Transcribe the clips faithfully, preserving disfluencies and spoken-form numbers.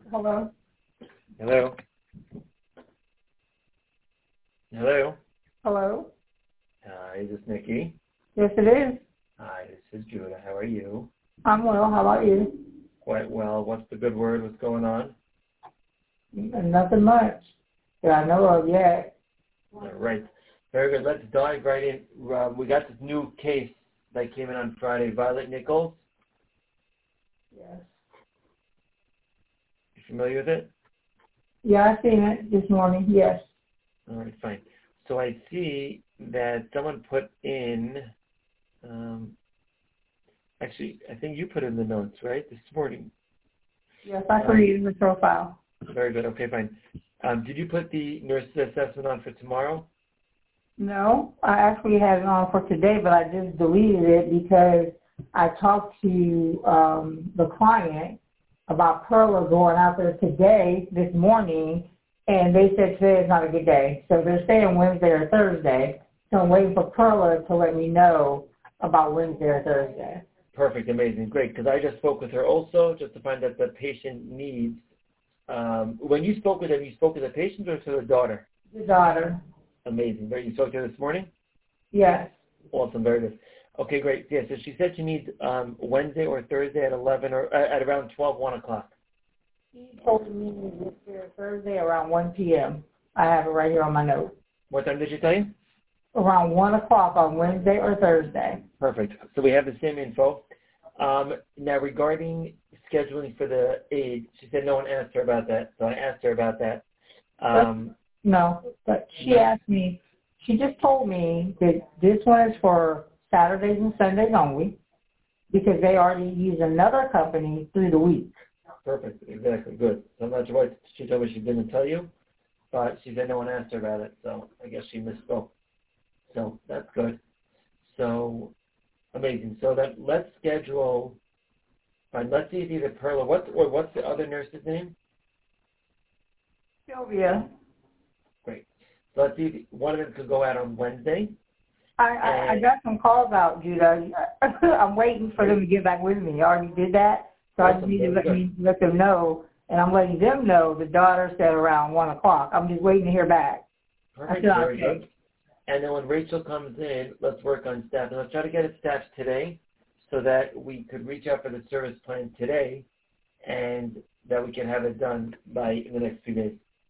Hello? Hello? Hello? Hello? Hi, is this Nikki? Yes, it is. Hi, this is Judah. How are you? I'm well. How about you? Quite well. What's the good word? What's going on? Nothing much that I know of yet. All right. Very good. Let's dive right in. Uh, we got this new case that came in on Friday. Violet Nichols. Yes. You familiar with it? Yeah, I seen it this morning. Yes. All right, fine. So I see that someone put in, um, actually, I think you put in the notes, right, this morning. Yes, I Um, created the profile. Very good. Okay, fine. Um, did you put the nurse's assessment on for tomorrow? No, I actually had it on for today, but I just deleted it because I talked to um, the client about Perla going out there today, this morning, and they said today is not a good day. So they're saying Wednesday or Thursday. So I'm waiting for Perla to let me know about Wednesday or Thursday. Perfect, amazing, great. Because I just spoke with her also, just to find out the patient needs. Um, when you spoke with them, you spoke to the patient or to the daughter? The daughter. Amazing. Very. You spoke to her this morning? Yes. Awesome, very good. Okay, great. Yeah, so she said she needs um, Wednesday or Thursday at eleven or uh, at around twelve, one o'clock. He told me this here Thursday around one p.m. I have it right here on my note. What time did she tell you? Around one o'clock on Wednesday or Thursday. Perfect. So we have the same info. Um, now regarding scheduling for the aid, she said no one asked her about that, so I asked her about that. Um, No, but she no, asked me, she just told me that this one is for Saturdays and Sundays only because they already use another company through the week. perfect, exactly, good. So I'm not sure what she told me she didn't tell you, but she said no one asked her about it, so I guess she misspoke. So that's good. So amazing. So that let's schedule. Fine. Let's see if either Perla. What's or what's the other nurse's name? Sylvia, Great. So let's see if one of them could go out on Wednesday. I, I, I got some calls out, Judah. I'm waiting for them to get back with me. I already did that, so I just Awesome. need to Very let good. me let them know, and I'm letting them know the daughter said around one o'clock. I'm just waiting to hear back. Perfect. I said Very okay. good. And then when Rachel comes in, let's work on staff. And let's try to get it staffed today so that we could reach out for the service plan today and that we can have it done by in the next few days.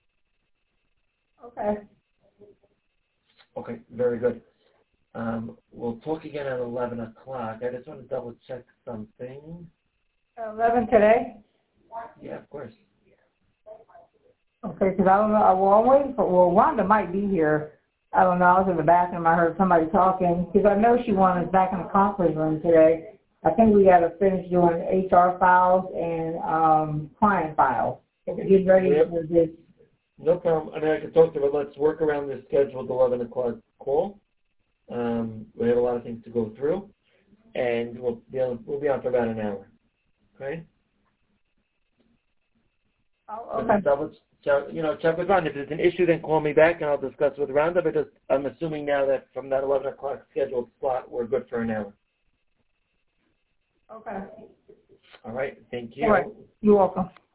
Okay. Okay, very good. Um, we'll talk again at eleven o'clock. I just want to double check something. Eleven today. Yeah, of course. Okay, because I don't know. Well, I'm waiting for. Well, Wanda might be here. I don't know. I was in the bathroom. I heard somebody talking because I know she wanted us back in the conference room today. I think we got to finish doing H R files and um, client files. Okay. Get ready Yep. for this. No problem. I mean, I can talk to her. Let's work around this scheduled eleven o'clock call. Um, we have a lot of things to go through, and we'll be on, we'll be on for about an hour. Okay? Oh, But okay. just double check, you know, check with Rhonda. If there's an issue, then call me back, and I'll discuss with Rhonda. But just, I'm assuming now that from that eleven o'clock scheduled slot, we're good for an hour. Okay. All right. Thank you. All right. You're welcome.